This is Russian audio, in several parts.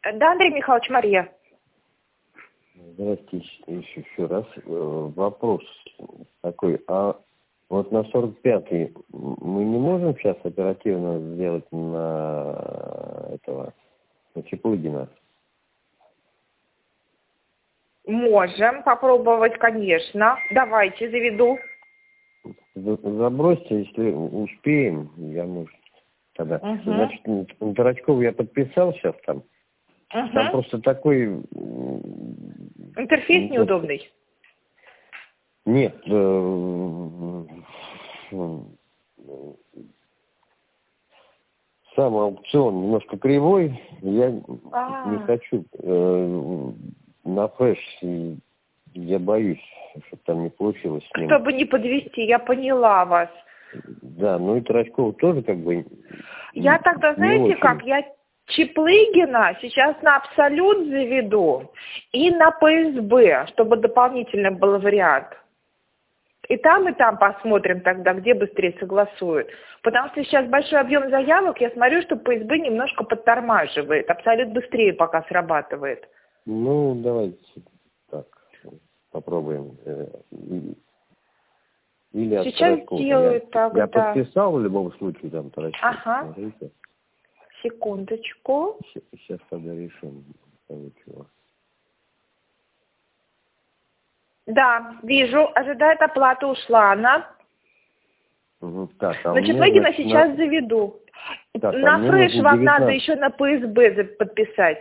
Да, Андрей Михайлович, Мария. Здравствуйте еще раз. Вопрос такой. А вот на 45-й мы не можем сейчас оперативно сделать на Чаплыгина? Можем попробовать, конечно. Давайте, заведу. Забросьте, если успеем, я, может, тогда. Угу. Значит, на Тарачкову я подписал сейчас там. Угу. Там просто такой... Интерфейс неудобный? Нет. Сам аукцион немножко кривой. Я не хочу на фреш. Я боюсь, чтобы там не получилось с ним. Чтобы не подвести, я поняла вас. Да, ну и Тарачкову тоже как бы... Я тогда, знаете как, я Чаплыгина сейчас на Абсолют заведу и на ПСБ, чтобы дополнительно был вариант. И там посмотрим тогда, где быстрее согласуют. Потому что сейчас большой объем заявок, я смотрю, что ПСБ немножко подтормаживает. Абсолют быстрее пока срабатывает. Ну, давайте так, попробуем. Или сейчас сделаю тогда. Я подписал в любом случае там Тарачков. Ага. Смотрите. Секундочку. Сейчас тогда решим. Чего. Да, вижу. Ожидает оплата, ушла она. Угу, так, на Чаплыгина сейчас заведу. Так, на фреш вам 19... надо еще на ПСБ подписать.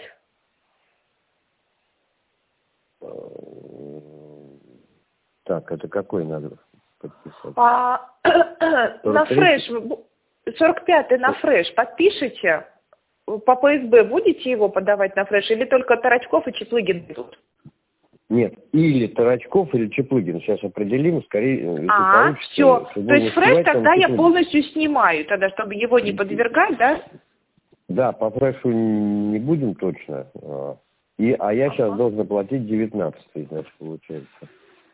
Так, это какой надо подписать? На фреш, 45-й на фреш подпишите. По ПСБ будете его подавать на фреш или только Тарачков и Чаплыгин идут? Нет, или Тарачков, или Чаплыгин. Сейчас определим, скорее. Все. То есть фреш тогда я полностью снимаю, тогда, чтобы его не подвергать, да? Да, по фрешу не будем точно. А я сейчас должен оплатить 19-й, значит, получается.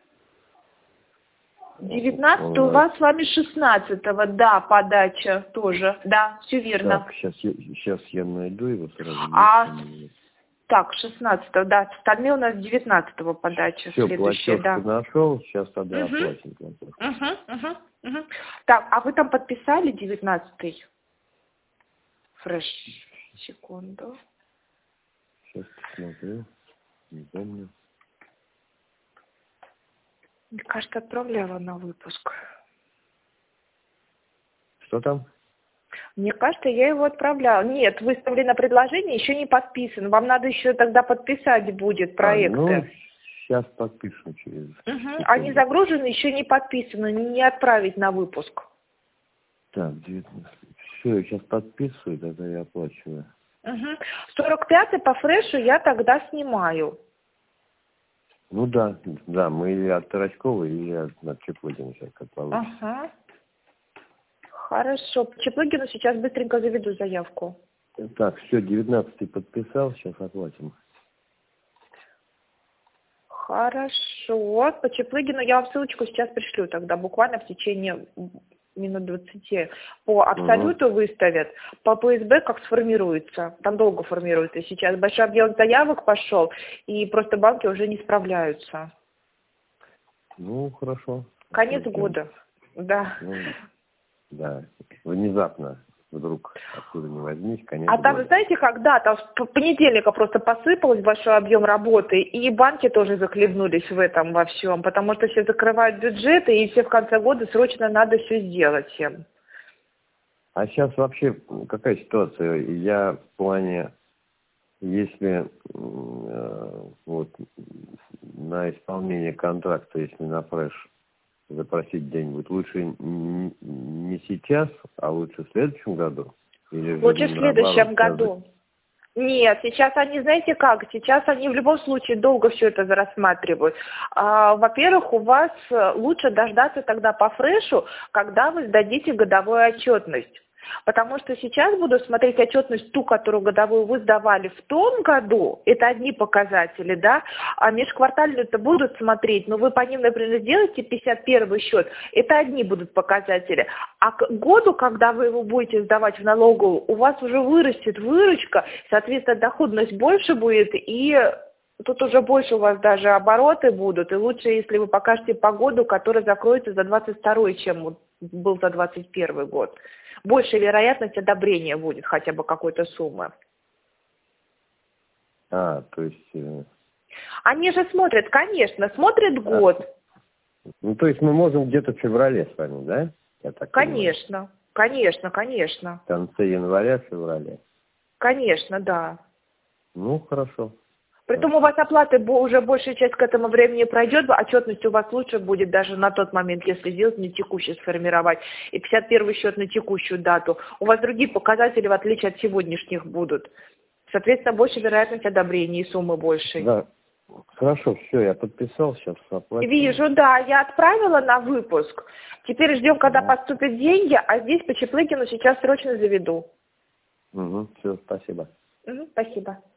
19 у вас с вами 16-го, да, подача тоже, да, все верно. Так, сейчас я найду его сразу. Так, 16-го, да, остальные у нас 19-го подача. Все, следующая, да. Нашел, сейчас тогда оплатим. Так, а вы там подписали 19-й? Фреш, секунду. Сейчас посмотрю, не помню. Мне кажется, отправляла на выпуск. Что там? Мне кажется, я его отправляла. Нет, выставлено предложение, еще не подписан. Вам надо еще тогда подписать будет проекты. Ну, сейчас подпишу через... Они загружены, еще не подписаны, не отправить на выпуск. Так, 19. Все, я сейчас подписываю, тогда я оплачиваю. 45-й по фрешу я тогда снимаю. Ну да, мы или от Тарачкова, или от Чаплыгина сейчас как получится. Хорошо, по Чаплыгину сейчас быстренько заведу заявку. Так, все, 19-й подписал, сейчас оплатим. Хорошо, по Чаплыгину я вам ссылочку сейчас пришлю тогда, буквально в течение минут 20. По Абсолюту выставят, по ПСБ как сформируется, там долго формируется сейчас. Большой объем заявок пошел, и просто банки уже не справляются. Ну, хорошо. Конец года, да. Да, внезапно вдруг откуда ни возьмись, конечно. А там, знаете, когда там с понедельника просто посыпалось большой объем работы, и банки тоже захлебнулись в этом во всем, потому что все закрывают бюджеты, и все в конце года срочно надо все сделать всем. А сейчас вообще какая ситуация? Я в плане, если вот на исполнение контракта, если на фреш запросить где-нибудь, лучше не сейчас, а лучше в следующем году? Или лучше в следующем году. Нет, сейчас они, знаете как, сейчас они в любом случае долго все это рассматривают. Во-первых, у вас лучше дождаться тогда по фрешу, когда вы сдадите годовую отчетность. Потому что сейчас буду смотреть отчетность, ту, которую годовую вы сдавали в том году, это одни показатели, да, а межквартальную-то будут смотреть, но вы по ним, например, сделаете 51 счет, это одни будут показатели. А к году, когда вы его будете сдавать в налоговую, у вас уже вырастет выручка, соответственно, доходность больше будет, и тут уже больше у вас даже обороты будут, и лучше, если вы покажете по году, который закроется за 22-й, чем был за 21 год. Больше вероятность одобрения будет хотя бы какой-то суммы. То есть... Они же смотрят, конечно, смотрят год. Ну, то есть мы можем где-то в феврале с вами, да? Я так конечно, конечно. В конце января, феврале. Конечно, да. Ну, хорошо. Притом у вас оплаты уже большая часть к этому времени пройдет, отчетность у вас лучше будет даже на тот момент, если делать не текущий сформировать. И 51 счет на текущую дату. У вас другие показатели, в отличие от сегодняшних, будут. Соответственно, больше вероятность одобрения и суммы большей. Да. Хорошо, все, я подписал, сейчас оплатил. Вижу, да, я отправила на выпуск. Теперь ждем, когда поступят деньги, а здесь по Чаплыгину сейчас срочно заведу. Все, спасибо. Спасибо.